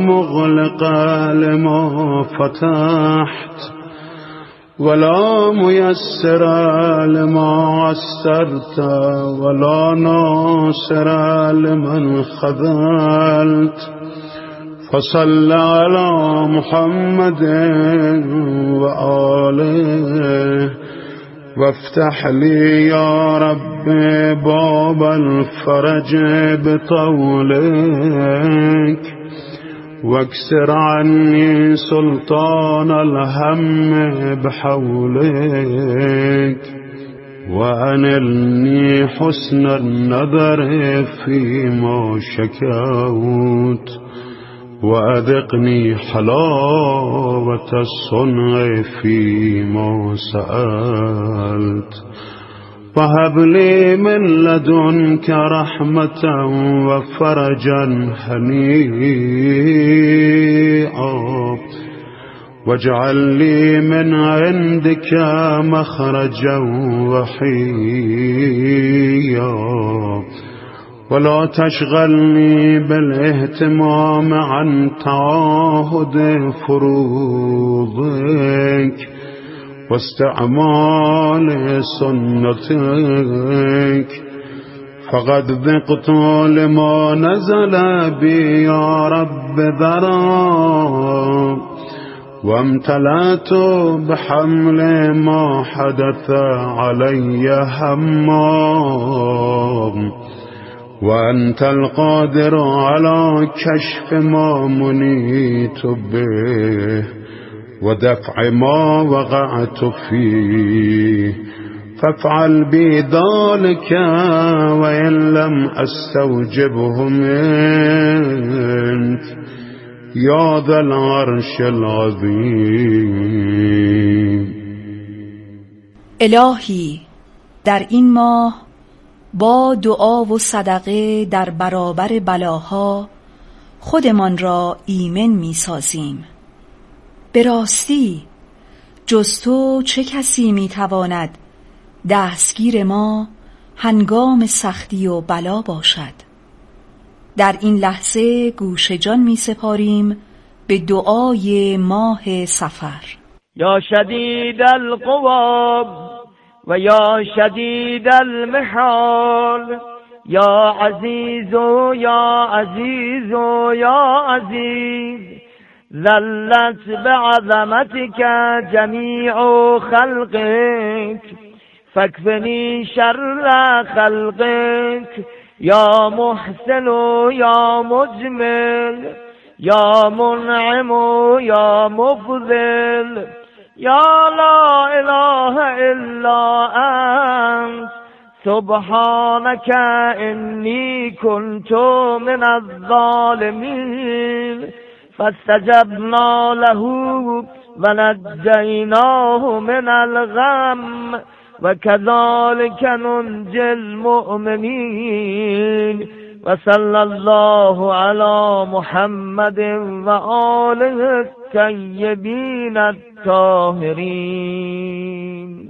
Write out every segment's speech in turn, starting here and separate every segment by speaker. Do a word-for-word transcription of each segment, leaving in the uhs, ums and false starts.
Speaker 1: مغلق لما فتحت ولا ميسر لما عسرت ولا ناصر لمن خذلت فصل على محمد وآله وافتح لي يا رب باب الفرج بطولك واكسر عني سلطان الهم بحولك وأنلني حسن النظر فيما شكوت وأذقني حلاوة الصنع فيما سألت وهب لي من لدنك رحمة وفرجا هنيئا واجعل لي من عندك مخرجا وحيا ولا تشغلني بالاهتمام عن تعاهد فروضك واستعمال سنتك فقد ذقت لما نزل بي يا رب ذرا وامتلأت بحمل ما حدث علي هما وأنت القادر على كشف ما منيت به ودفع ما وقعت فيه فافعل بي ذلك وإن لم أستوجبه منك يا ذا العرش العظيم.
Speaker 2: الهی در این ماه با دعا و صدقه در برابر بلاها خودمان را ایمن می سازیم. به راستی جز تو چه کسی می تواند دستگیر ما هنگام سختی و بلا باشد؟ در این لحظه گوش جان می سپاریم به دعای ماه صفر.
Speaker 3: یا شدید القوا و یا شدید المحال یا عزیز و یا عزیز و یا عزیز ذلت بعظمتك جمیع خلقك فاکفنی شر خلقك یا محسن و یا مجمل یا منعم و یا مفضل یا لا اله الا انت سبحانك انی کنت من الظالمین فاستجبنا له ونجیناه من الغم وكذلك ننجي المؤمنين وصلى الله على محمد وآله الطيبين الطاهرين.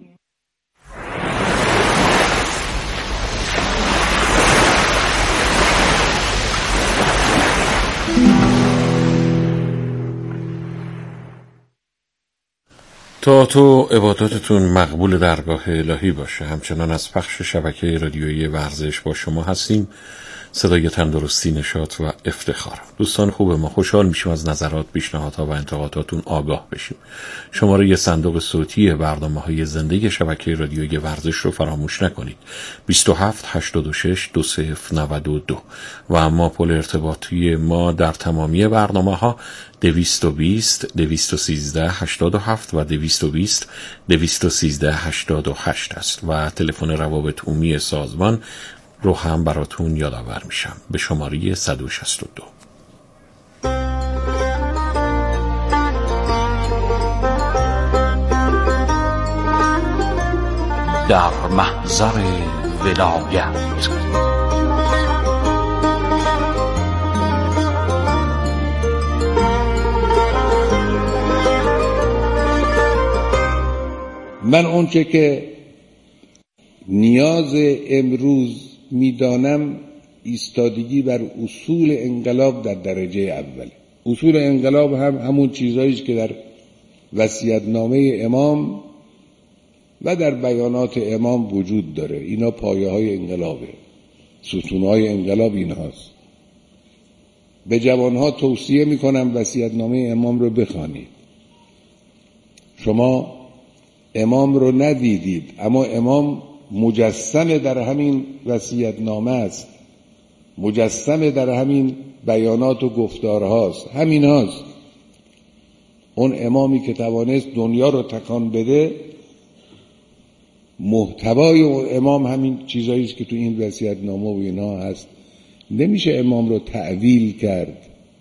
Speaker 4: تا تو عباداتتون مقبول درگاه الهی باشه. همچنان از پخش شبکه رادیویی ورزش با شما هستیم، صدای تندرستی، نشاط و افتخار. دوستان خوب ما، خوشحال میشیم از نظرات، پیشنهادها و انتقاداتون آگاه بشیم. شماره یه صندوق صوتی برنامه‌های زنده شبکه رادیویی ورزش رو فراموش نکنید. بیست و هفت هشتاد و شش دو صفر نود و دو و اما پل ارتباطی ما در تمامی برنامه‌ها دویست و بیست دویست و سیزده هشتاد و هفت و دویست و بیست دویست و سیزده هشتاد و هشت است و تلفن روابط عمومی سازمان رو هم براتون یادآور میشم به شماره صد و شصت و دو.
Speaker 5: در محضر ولایت
Speaker 6: من اونچه که نیاز امروز میدانم ایستادگی بر اصول انقلاب در درجه اوله. اصول انقلاب هم همون چیزایی است که در وصیت‌نامه امام و در بیانات امام وجود داره. اینا پایه های انقلابه، ستون های انقلاب اینهاست. به جوانها توصیه میکنم وصیت‌نامه امام رو بخوانید. شما امام رو ندیدید، اما امام مجسم در همین وصیت‌نامه است، مجسم در همین بیانات و گفتارهاست، همین هاست. اون امامی که توانست دنیا رو تکان بده، محتوای اون امام همین چیزایی است که تو این وصیت‌نامه و اینا هست. نمیشه امام رو تعویل کرد،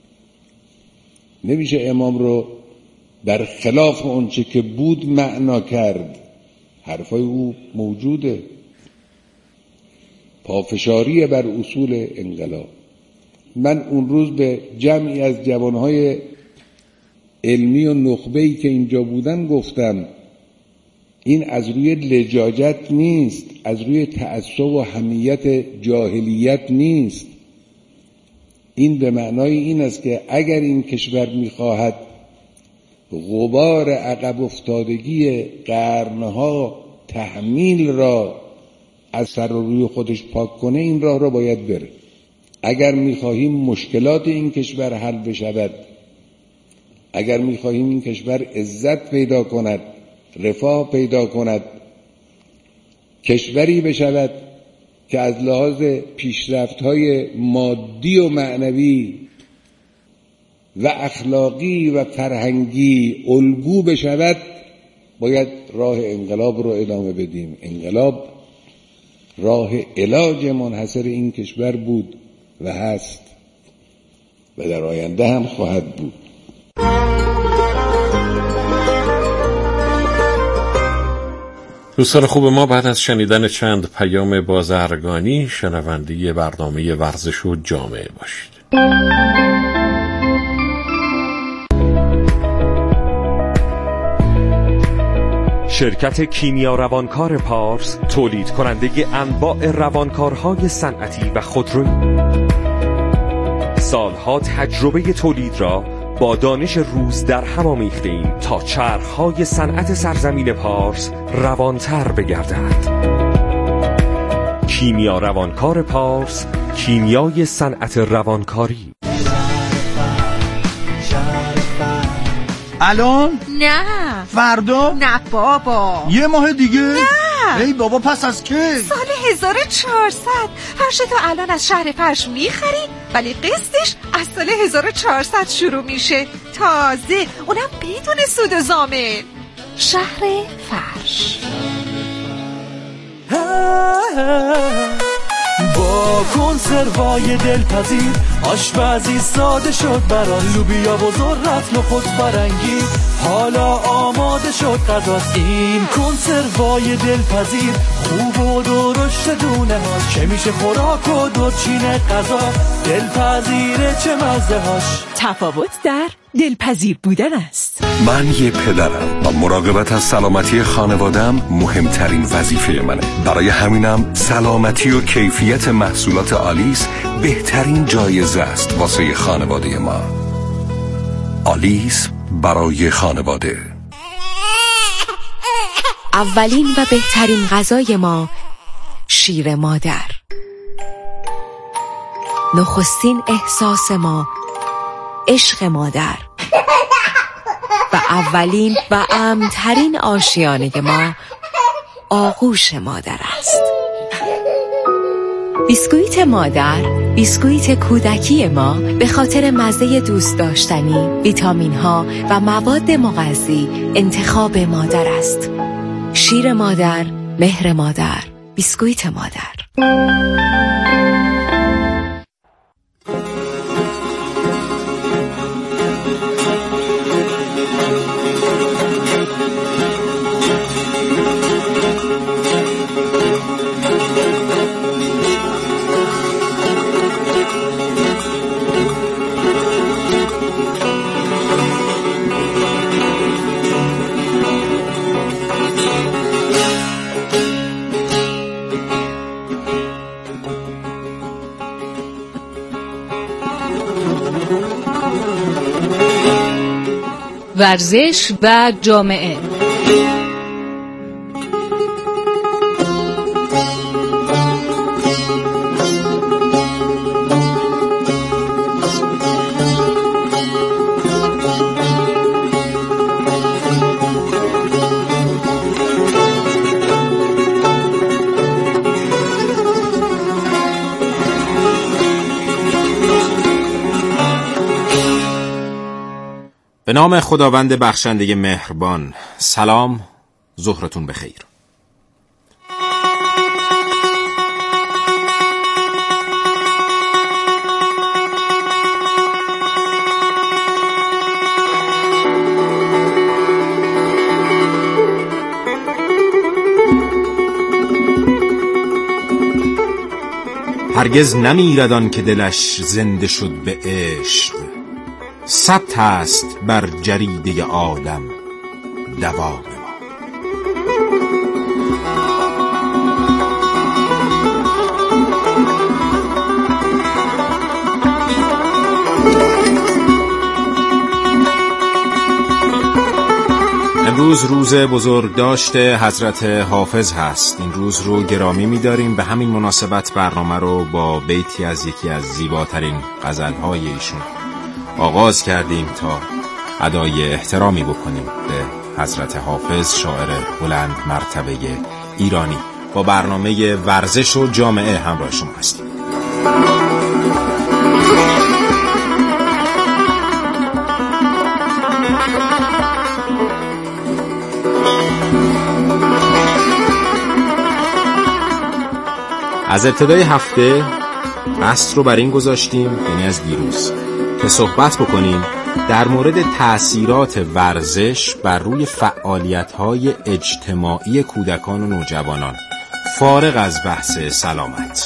Speaker 6: نمیشه امام رو در خلاف اون چه که بود معنا کرد. حرفای او موجوده. پافشاری بر اصول انقلاب. من اون روز به جمعی از جوانهای علمی و نخبه‌ای که اینجا بودن گفتم این از روی لجاجت نیست، از روی تعصب و حمیت جاهلیت نیست. این به معنای این است که اگر این کشور می‌خواهد غبار عقب افتادگی قرنها تحمیل را از سر و روی خودش پاک کنه، این راه را باید بره. اگر می‌خواهیم مشکلات این کشور حل بشود، اگر می‌خواهیم این کشور عزت پیدا کند، رفاه پیدا کند، کشوری بشود که از لحاظ پیشرفت‌های مادی و معنوی و اخلاقی و فرهنگی الگو بشود، باید راه انقلاب رو ادامه بدیم. انقلاب راه علاج منحصر این کشور بود و هست و در آینده هم خواهد بود.
Speaker 4: دوستان خوب ما، بعد از شنیدن چند پیام بازرگانی شنونده برنامه ورزش و جامعه باشید.
Speaker 7: شرکت کیمیا روانکار پارس تولید کننده انواع روانکارهای صنعتی و خودرویی، سالها تجربه تولید را با دانش روز در هم آمیخته‌ایم تا چرخهای صنعت سرزمین پارس روانتر بگردد. کیمیا روانکار پارس، کیمیای صنعت روانکاری.
Speaker 8: الان؟
Speaker 9: نه.
Speaker 8: فردا؟
Speaker 9: نه بابا.
Speaker 8: یه ماه دیگه؟
Speaker 9: نه.
Speaker 8: ای بابا پس از کی؟
Speaker 9: سال هزار و چهارصد. فرشتو الان از شهر فرش میخری، ولی قسطش از سال هزار و چهارصد شروع میشه، تازه اونم بدون سود و ضامن. شهر فرش.
Speaker 10: با کنسروای دلپذیر آشپزی ساده شد برای لوبیا و ذرت نخود فرنگی، حالا آماده شد غذاست. این کنسروای دلپذیر خوب و درشت دونه هاش، که میشه خوراک و دورچین غذا، دلپذیره چه مزه هاش.
Speaker 11: تفاوت در دلپذیر بودن است.
Speaker 12: من یه پدرم و مراقبت از سلامتی خانوادم مهمترین وظیفه منه. برای همینم سلامتی و کیفیت محصولات آلیس بهترین جایزه است واسه خانواده ما. آلیس برای خانواده.
Speaker 13: اولین و بهترین غذای ما شیر مادر. نخستین احساس ما عشق مادر و اولین و امن‌ترین آشیانه ما آغوش مادر است. بیسکویت مادر، بیسکویت کودکی ما به خاطر مزه دوست داشتنی، ویتامین ها و مواد مغذی انتخاب مادر است. شیر مادر، مهر مادر، بیسکویت مادر.
Speaker 11: ورزش و جامعه.
Speaker 14: به نام خداوند بخشنده مهربان. سلام، ظهرتون بخیر. هرگز نمیرد آن که دلش زنده شد به عشق، ثبت است بر جریده آدم دوام ما. امروز روز بزرگداشت حضرت حافظ هست. این روز رو گرامی می‌داریم. به همین مناسبت برنامه رو با بیتی از یکی از زیباترین غزل‌های ایشون آغاز کردیم تا ادای احترامی بکنیم به حضرت حافظ، شاعر بلند مرتبه ایرانی. با برنامه ورزش و جامعه همراه شما هستیم. از ابتدای هفته قصد رو بر این گذاشتیم، یعنی از دیروز، که صحبت بکنیم در مورد تأثیرات ورزش بر روی فعالیت‌های اجتماعی کودکان و نوجوانان، فارغ از بحث سلامت.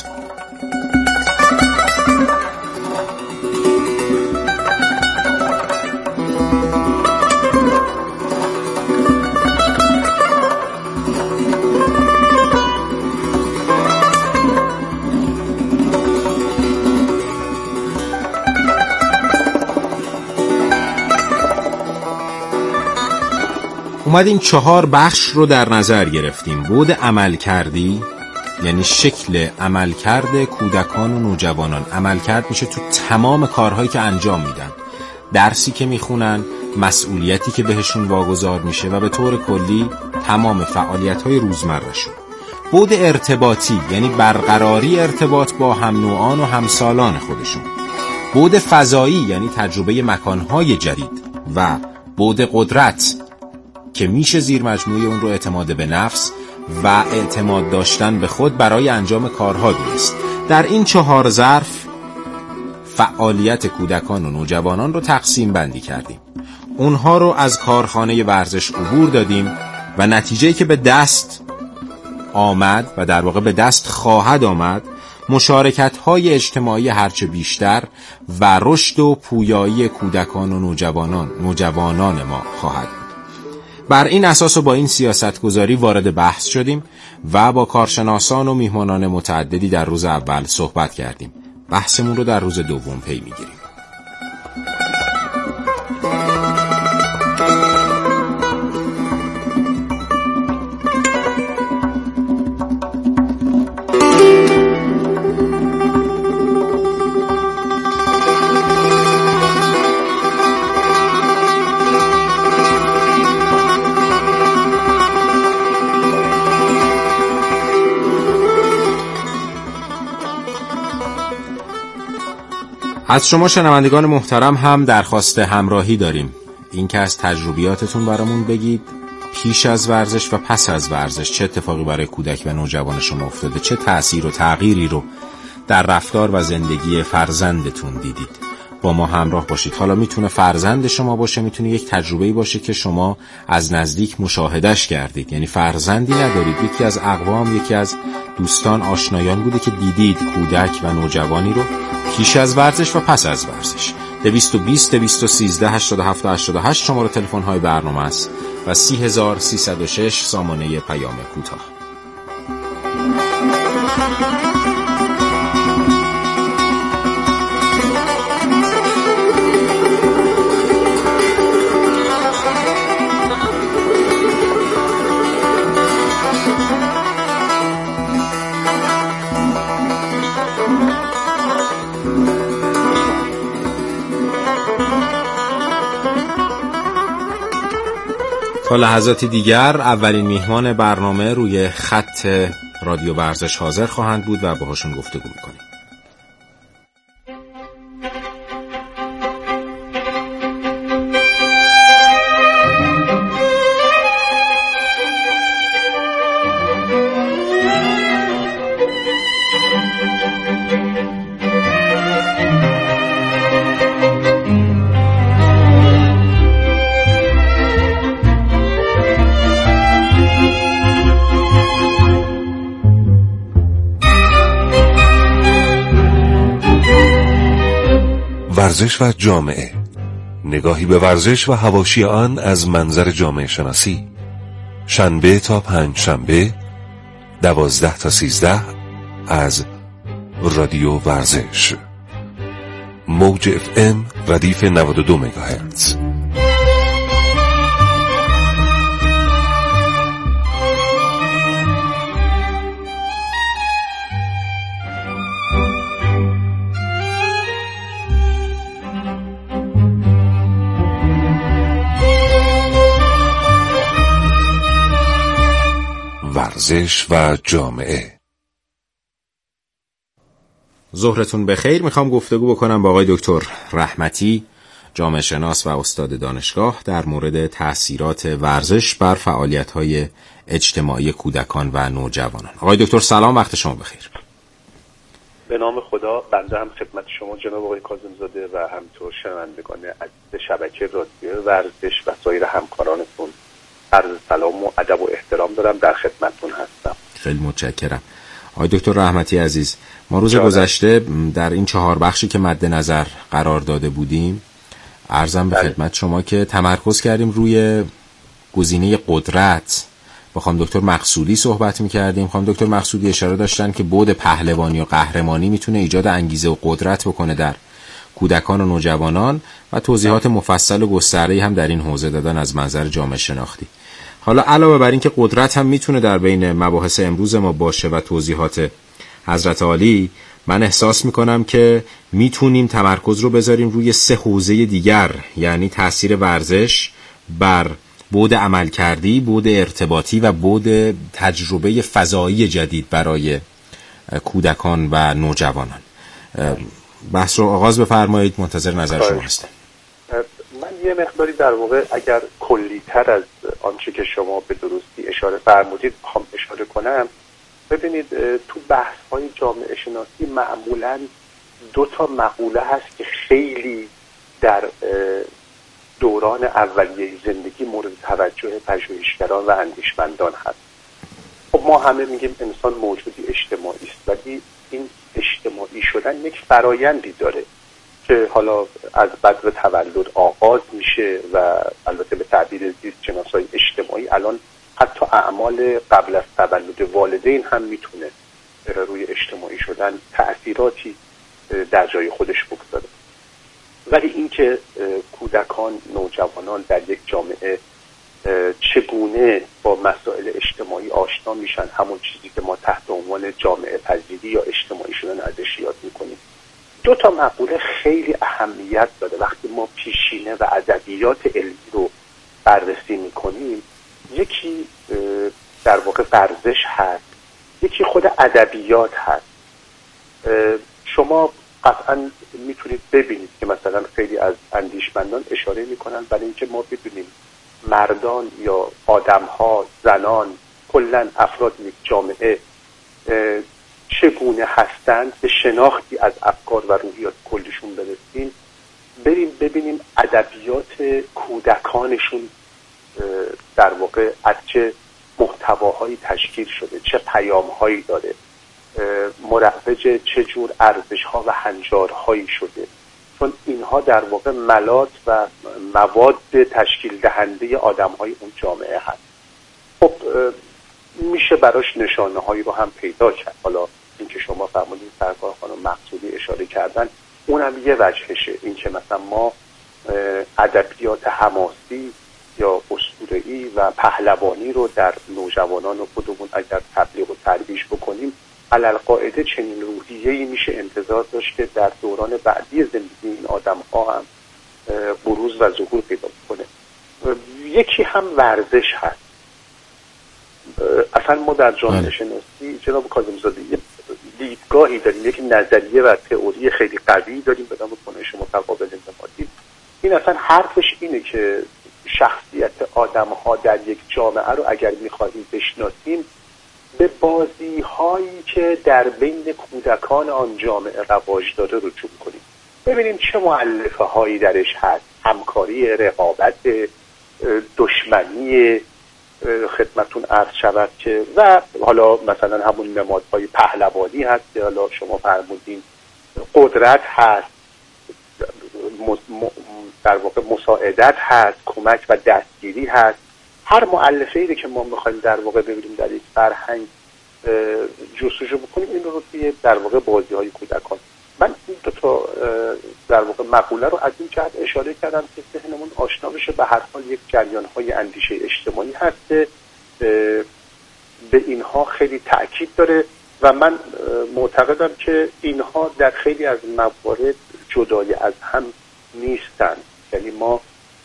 Speaker 14: اومدیم چهار بخش رو در نظر گرفتیم. بود عملکردی، یعنی شکل عملکرد کودکان و نوجوانان. عملکرد میشه تو تمام کارهایی که انجام میدن، درسی که میخونن، مسئولیتی که بهشون واگذار میشه و به طور کلی تمام فعالیت‌های روزمره‌شون. بود ارتباطی، یعنی برقراری ارتباط با هم نوعان و همسالان خودشون. بود فضایی، یعنی تجربه مکانهای جدید. و بود قدرت، که میشه زیر مجموعه اون رو اعتماد به نفس و اعتماد داشتن به خود برای انجام کارها دونست. در این چهار ظرف فعالیت کودکان و نوجوانان رو تقسیم بندی کردیم. اونها رو از کارخانه ورزش عبور دادیم و نتیجه‌ای که به دست آمد و در واقع به دست خواهد آمد، مشارکت‌های اجتماعی هرچه بیشتر و رشد و پویایی کودکان و نوجوانان نوجوانان ما خواهد بود. بر این اساس و با این سیاست گذاری وارد بحث شدیم و با کارشناسان و میهمانان متعددی در روز اول صحبت کردیم. بحثمون رو در روز دوم پی میگیریم. از شما شنوندگان محترم هم درخواست همراهی داریم. این که از تجربیاتتون برامون بگید، پیش از ورزش و پس از ورزش چه اتفاقی برای کودک و نوجوان شما افتاده، چه تأثیر و تغییری رو در رفتار و زندگی فرزندتون دیدید. با ما همراه باشید. حالا میتونه فرزند شما باشه، میتونه یک تجربه‌ای باشه که شما از نزدیک مشاهدهش کردید، یعنی فرزندی ندارید، یکی از اقوام، یکی از دوستان، آشنایان بوده که دیدید کودک و نوجوانی رو پیش از ورزش و پس از ورزش. دویست و بیست دویست و سیزده هشتاد و هفت هشتاد و هشت شماره تلفن های برنامه است و سی هزار سیصد و شش سامانه پیام کوتاه. تا لحظاتی دیگر اولین میهمان برنامه روی خط رادیو ورزش حاضر خواهند بود و باهاشون گفتگو میکنیم.
Speaker 12: ورزش و جامعه، نگاهی به ورزش و حواشی آن از منظر جامعه شناسی. شنبه تا پنج شنبه دوازده تا سیزده از رادیو ورزش، موج اف ام ردیف نود و دو مگاهرتز. ورزش و جامعه.
Speaker 14: ظهرتون بخیر. میخوام گفتگو بکنم با آقای دکتر رحمتی، جامعه شناس و استاد دانشگاه، در مورد تأثیرات ورزش بر فعالیت‌های اجتماعی کودکان و نوجوانان. آقای دکتر سلام، وقت شما بخیر.
Speaker 15: به نام خدا، بنده هم خدمت شما جناب آقای کاظم‌زاده و همینطور شنوندگان عزیز شبکه رادیو ورزش و سایر همکارانتون عرض سلام و ادب و احترام دارم، در خدمتتون هستم.
Speaker 14: خیلی متشکرم. آقای دکتر رحمتی عزیز، ما روز گذشته در این چهار بخشی که مد نظر قرار داده بودیم، عرضم به خدمت شما که تمرکز کردیم روی گزینه قدرت. با خانم دکتر مقصودی صحبت می‌کردیم. خانم دکتر مقصودی اشاره داشتن که بعد پهلوانی و قهرمانی میتونه ایجاد انگیزه و قدرت بکنه در کودکان و نوجوانان و توضیحات مفصل و گسترده‌ای هم در این حوزه دادن از منظر جامعه شناختی. حالا علاوه بر این که قدرت هم میتونه در بین مباحث امروز ما باشه و توضیحات حضرت عالی، من احساس میکنم که میتونیم تمرکز رو بذاریم روی سه حوزه دیگر، یعنی تأثیر ورزش بر بعد عملکردی، بعد ارتباطی و بعد تجربه فضایی جدید برای کودکان و نوجوانان. بحث رو آغاز بفرمایید، منتظر نظر شما هستم.
Speaker 15: من یه مقداری در واقع اگر کلی‌تر از آنچه که شما به درستی اشاره فرمودید هم اشاره کنم. ببینید، تو بحث‌های جامعه شناسی معمولاً دو تا مقوله هست که خیلی در دوران اولیه زندگی مورد توجه پژوهشگران و اندیشمندان هست. خب ما همه میگیم انسان موجودی اجتماعی است، ولی این اجتماعی شدن یک فرایندی داره که حالا از بدو تولد آغاز میشه و البته به تعبیر زیست شناسای اجتماعی الان حتی اعمال قبل از تولد والدین هم میتونه روی اجتماعی شدن تأثیراتی در جای خودش بگذاره. ولی اینکه کودکان، نوجوانان در یک جامعه چگونه با مسائل اجتماعی آشنا میشن، همون چیزی که ما تحت عنوان جامعه پذیری یا اجتماعی شدن ازش یاد میکنیم، دو تا مقوله خیلی اهمیت داره. وقتی ما پیشینه و ادبیات علمی رو بررسی میکنیم، یکی در واقع ورزش هست، یکی خود ادبیات هست. شما قطعا میتونید ببینید که مثلا خیلی از اندیشمندان اشاره میکنن برای اینکه ما بدونیم مردان یا آدمها، زنان، کلا افراد یک جامعه چگونه هستند، به شناختی از افکار و روحیات کلشون برسیم، بریم ببینیم ادبیات کودکانشون در واقع از چه محتواهایی تشکیل شده، چه پیامهایی داره، مروج چه جور ارزش‌ها و هنجارهایی شده، چون اینها در واقع ملات و مواد تشکیل دهنده آدم‌های اون جامعه هست. خب میشه براش نشانه‌هایی رو هم پیدا کرد. حالا اینکه شما فرمودید سرکار خانم مقصودی اشاره کردن، اونم یه وجهشه. اینکه مثلا ما ادبیات حماسی یا اسطوره‌ای و پهلوانی رو در نوجوانان خودمون اگر تبلیغ و ترویج بکنیم، علالقاعده چنین روحیه‌ای میشه انتظار داشت که در دوران بعدی زندگی این آدم‌ها هم بروز و ظهور پیدا کنه. یکی هم ورزش هست. اصلا ما در جامعه شناسی جناب کاظمی‌زاده یه دیدگاهی داریم، یک نظریه و تئوری خیلی قوی داریم به نام کنش متقابل انضباطی. این اصلا حرفش اینه که شخصیت آدم‌ها در یک جامعه رو اگر می‌خواهیم بشناسیم به بازی‌هایی که در بین کودکان آن جامعه رواج داره رجوع کنیم، ببینیم چه مؤلفه‌هایی درش هست، همکاری، رقابت، دشمنی، خدمتون عرض شود که و حالا مثلا همون نمادهای پهلوانی هست که حالا شما فرمودین، قدرت هست، در واقع مساعدت هست، کمک و دستگیری هست. هر مؤلفه‌ای که ما می‌خوایم در واقع ببینیم در یک فرهنگ جستجو بکنیم این رو توی در واقع بازی‌های کودکان. من این دو تا در واقع مقوله رو از این جهت اشاره کردم که ذهنمون آشنا بشه. به هر حال یک جریان‌های اندیشه اجتماعی هست که به اینها خیلی تأکید داره و من معتقدم که اینها در خیلی از موارد جدای از هم نیستند. یعنی ما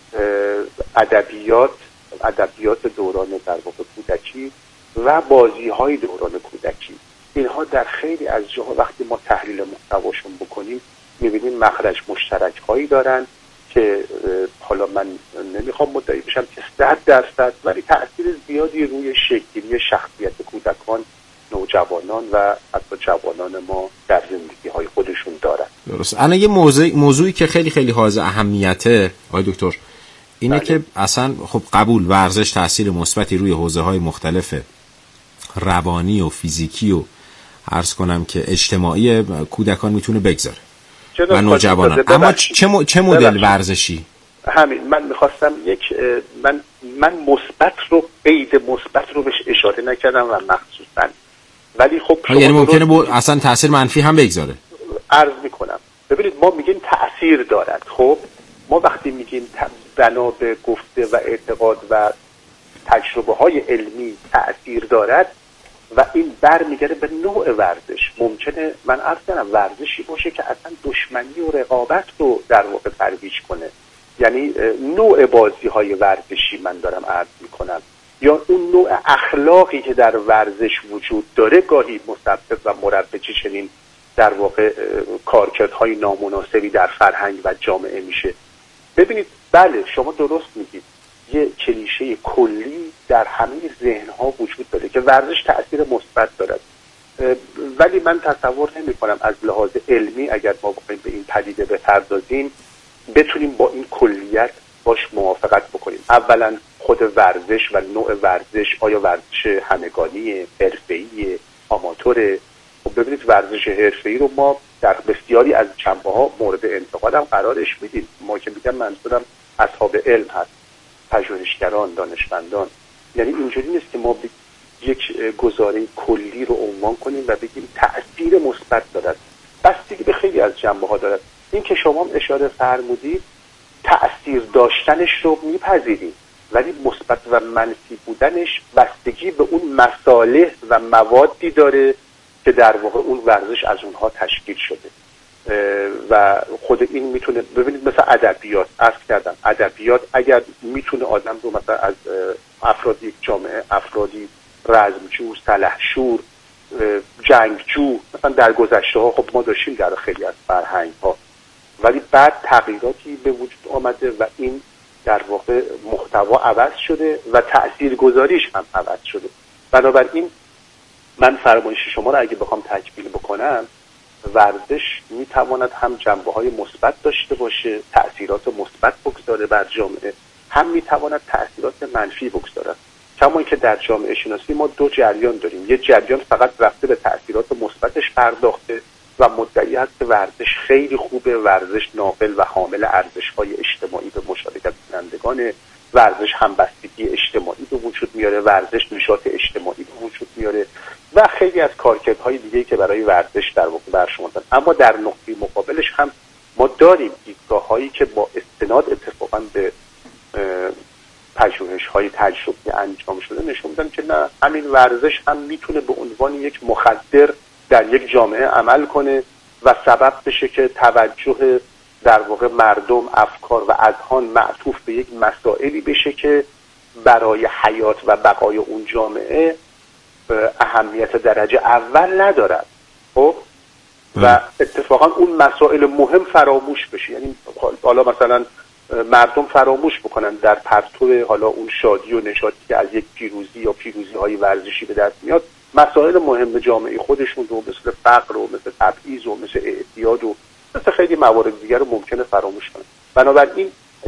Speaker 15: ادبیات ادبیات دوران در واقع کودکی و بازی‌های دوران کودکی، اینها در خیلی از جاها وقتی ما تحلیل محتواشون بکنیم می‌بینیم مخرج مشترک‌هایی دارن که حالا من نمیخوام مدعی بشم که صد درصد ولی تأثیر زیادی روی شکل‌گیری شخصیت کودکان، نوجوانان و حتی جوانان ما در زندگی‌های خودشون دارن.
Speaker 14: درست. الان یه موضوع موضوعی که خیلی خیلی حائز اهمیته آقای دکتر اینه بله. که اصلا خب قبول ورزش تأثیر مثبتی روی حوزه‌های مختلف روانی و فیزیکی و عرض کنم که اجتماعی کودکان میتونه بگذاره و نوجوانان، اما چه م... چه مدل ورزشی؟
Speaker 15: همین من میخواستم یک من من مثبت رو قید مثبت رو بهش اشاره نکردم و مخصوصا ولی خب
Speaker 14: یعنی ممکنه با... اصلا تأثیر منفی هم بگذاره.
Speaker 15: عرض میکنم ببینید ما میگیم تأثیر دارد. خب ما وقتی میگیم بنا به گفته و اعتقاد و تجربه های علمی تأثیر دارد و این بر میگره به نوع ورزش، ممکنه من عرض کنم ورزشی باشه که اصلا دشمنی و رقابت رو در واقع ترویج کنه، یعنی نوع بازی های ورزشی من دارم عرض میکنم، یا اون نوع اخلاقی که در ورزش وجود داره گاهی مسبب و مربج چنین در واقع کارکردهای نامناسبی در فرهنگ و جامعه میشه. ببینید بله شما درست میگید، یه کلیشه کلی در همه ذهن‌ها وجود داره که ورزش تأثیر مثبت دارد، ولی من تصور نمی کنم از لحاظ علمی اگر ما بخوایم به این پدیده بپردازیم بتونیم با این کلیت باش موافقت بکنیم. اولا خود ورزش و نوع ورزش، آیا ورزش همگانی، حرفه‌ای، آماتور؟ خب ببینید ورزش حرفه‌ای رو ما در بسیاری از جنبه‌ها مورد انتقاد هم قرارش میدیم. ما که میگم منظورم اصحاب علم هست، پژوهشگران، دانشمندان. یعنی اینجوری نیست که ما یک گزاره کلی رو عنوان کنیم و بگیم تأثیر مثبت دارد، بستگی به خیلی از جنبه‌ها دارد. این که شما اشاره فرمودید تأثیر داشتنش رو میپذیریم، ولی مثبت و منفی بودنش بستگی به اون مصالح و موادی داره که در واقع اون ورزش از اونها تشکیل شده و خود این میتونه ببینید مثلا ادبیات عرض کردم، ادبیات اگر میتونه آدم رو مثلا از افراد یک جامعه، افرادی رزمجو، سلحشور، جنگجو مثلا در گذشته ها خب ما داشتیم در خیلی از فرهنگ ها، ولی بعد تغییراتی به وجود آمده و این در واقع محتوا عوض شده و تاثیرگذاریش هم عوض شده. بنابراین من فرمایش شما را اگه بخوام تکمیل بکنم، ورزش میتواند هم جنبه‌های مثبت داشته باشه، تأثیرات مثبت بگذاره بر جامعه، هم میتواند تأثیرات منفی بگذارد. کما که در جامعه شناسی ما دو جریان داریم، یه جریان فقط رفته به تأثیرات مثبتش پرداخته و مدعی هست که ورزش خیلی خوبه، ورزش ناقل و حامل ارزش‌های اجتماعی به مشارکت کنندگان، ورزش همبستگی اجتماعی به وجود میاره، ورزش نشاط اجتماعی به وجود میاره و خیلی از کارکردهای دیگه‌ای که برای ورزش در واقع برشمردن. اما در نقطه مقابلش هم ما داریم دیدگاه‌هایی که با استناد اتفاقاً به پژوهش‌های تجربی انجام شده نشون میدن که نه، همین ورزش هم میتونه به عنوان یک مخدر در یک جامعه عمل کنه و سبب بشه که توجه در واقع مردم، افکار و اذهان معطوف به یک مسائلی بشه که برای حیات و بقای اون جامعه اهمیت درجه اول ندارد. خب و اتفاقا اون مسائل مهم فراموش بشه. یعنی حالا مثلا مردم فراموش بکنن در پرتو حالا اون شادی و نشاطی که از یک پیروزی یا پیروزی های ورزشی به دست میاد، مسائل مهم جامعه خودشون رو مثل فقر و مثل تبعیض و مثل اعتیاد و مثل خیلی موارد دیگر رو ممکنه فراموش کنن. بنابراین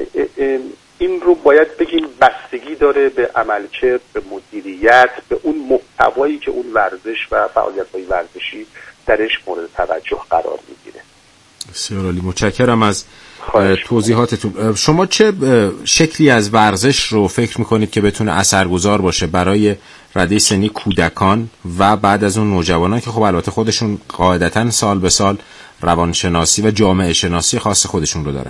Speaker 15: این رو باید بگیم بستگی داره به عملکرد، به مدیریت، به اون محتوایی که اون ورزش و فعالیت‌های ورزشی درش مورد توجه قرار میگیره.
Speaker 14: بسیار عالی، متشکرم از توضیحاتتون. شما چه شکلی از ورزش رو فکر میکنید که بتونه اثرگذار باشه برای رده سنی کودکان و بعد از اون نوجوانان که خب البته خودشون قاعدتاً سال به سال روانشناسی و جامعه شناسی خاص خودشون رو دارن؟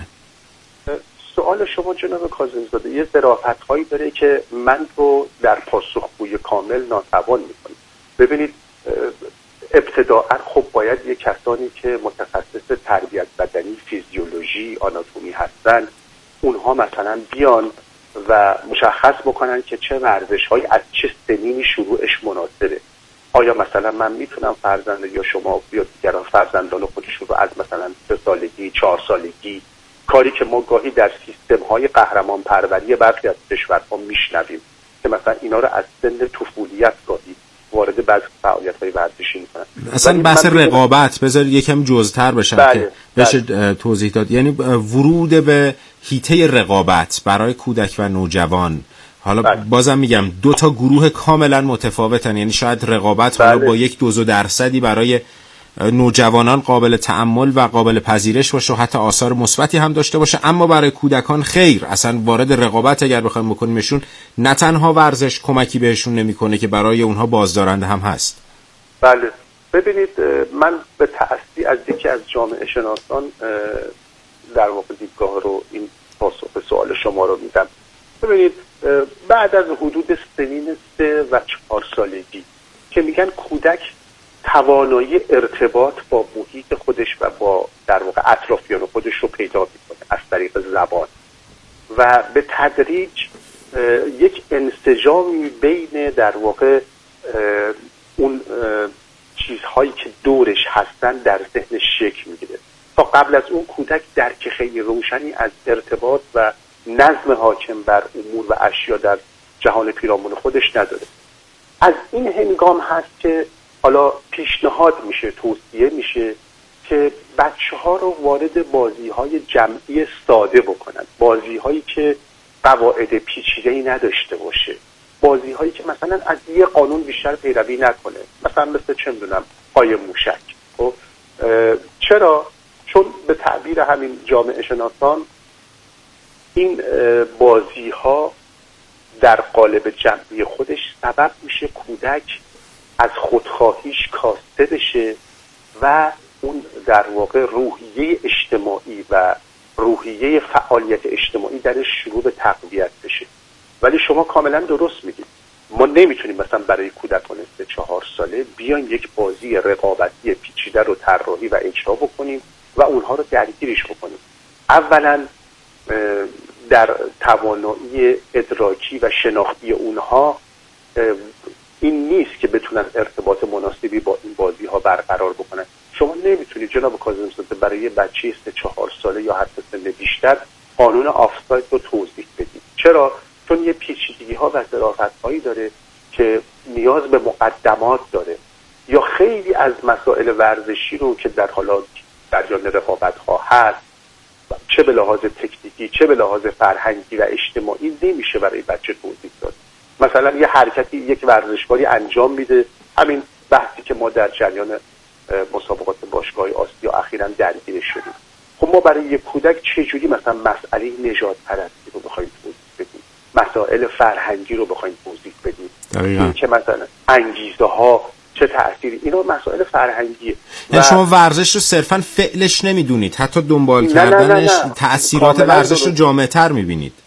Speaker 15: سوال شما جناب کاظمی‌زاده یه ظرافت‌هایی داره که من رو در پاسخگویی کامل ناتوان می‌کنه. ببینید ابتداءً خب باید یه کسانی که متخصص تربیت بدنی، فیزیولوژی، آناتومی هستن، اونها مثلا بیان و مشخص بکنن که چه ورزش‌هایی از چه سنینی شروعش مناسبه. آیا مثلا من میتونم فرزند یا شما یا دیگران فرزندان خودشون رو از مثلا سه سالگی، چهار سالگی، کاری که ما گاهی در سیستم‌های قهرمان پروری برخی از کشورها میشنویم که مثلا اینا رو از سن طفولیت گاهی وارد بعضی فعالیت‌های ورزشی می‌کنن.
Speaker 14: اصلا بحث رقابت بذارید یکم جزئی‌تر بشه
Speaker 15: بله،
Speaker 14: که بشه
Speaker 15: بله.
Speaker 14: توضیح داد. یعنی ورود به حیطه رقابت برای کودک و نوجوان، حالا بله. بازم میگم دو تا گروه کاملا متفاوتن، یعنی شاید رقابت بله. حالا با یک دوز و درصدی برای نوجوانان قابل تأمل و قابل پذیرش باشه و حتی آثار مثبتی هم داشته باشه، اما برای کودکان خیر، اصلا وارد رقابت اگر بخوایم بکنیمشون نه تنها ورزش کمکی بهشون نمیکنه که برای اونها بازدارنده هم هست.
Speaker 15: بله ببینید من به تأسی از یکی از جامعه شناسان در واقع دیدگاه رو این پاسخ به سوال شما رو میدم. ببینید بعد از حدود سنین سه و چهار سالگی که میگن کودک توانایی ارتباط با محیط خودش و با در واقع اطرافیان خودش رو پیدا میکنه از طریق زبان و به تدریج یک انسجامی بین در واقع اون چیزهایی که دورش هستن در ذهن شکل میگیره. تا قبل از اون کودک درک خیلی روشنی از ارتباط و نظم حاکم بر امور و اشیا در جهان پیرامون خودش نداره. از این هنگام هست که حالا پیشنهاد میشه، توصیه میشه که بچه ها رو وارد بازی های جمعی ساده بکنن، بازی هایی که قواعد پیچیده‌ای نداشته باشه، بازی هایی که مثلا از یه قانون بیشتر پیروی نکنه، مثلا مثل چه میدونم پای موشک. خب چرا؟ چون به تعبیر همین جامعه شناسان این بازی ها در قالب جمعی خودش سبب میشه کودک از خودخواهیش کاسته بشه و اون در واقع روحیه اجتماعی و روحیه فعالیت اجتماعی درش شروع به تقویت بشه. ولی شما کاملا درست میگید، ما نمیتونیم مثلا برای کودکان سه چهار ساله بیان یک بازی رقابتی پیچیده رو طراحی و اجرا بکنیم و اونها رو درگیرش بکنیم. اولا در توانایی ادراکی و شناختی اونها این نیست که بتونن ارتباط مناسبی با این بازی ها برقرار بکنن. شما نمیتونید جناب کاظمی‌زاده برای بچه سه چهار ساله یا حتی سن بیشتر قانون آفساید رو توضیح بدید. چرا؟ چون یه پیچیدگی ها و ظرافت هایی داره که نیاز به مقدمات داره، یا خیلی از مسائل ورزشی رو که در حالا در جریان رقابت ها هست، چه به لحاظ تکنیکی چه به لحاظ فرهنگی و اجتماعی نمیشه برای بچه توضیح داد. مثلا یه حرکتی یک ورزشکاری انجام میده، همین بحثی که ما در جریان مسابقات باشگاه آسیا اخیراً درگیرش شدیم. خب ما برای یک کودک چجوری مثلا مسئله نژاد پرستی رو بخوایم توضیح بدیم، مسائل فرهنگی رو بخوایم توضیح بدیم، این که مثلا انگیزه ها چه تأثیری، اینا مسائل فرهنگیه.
Speaker 14: یعنی شما ورزش رو صرفاً فعلش نمیدونید، حتی دنبال
Speaker 15: نه
Speaker 14: کردنش
Speaker 15: نه نه نه.
Speaker 14: تأثیرات ورزش رو جامع‌تر میبینید.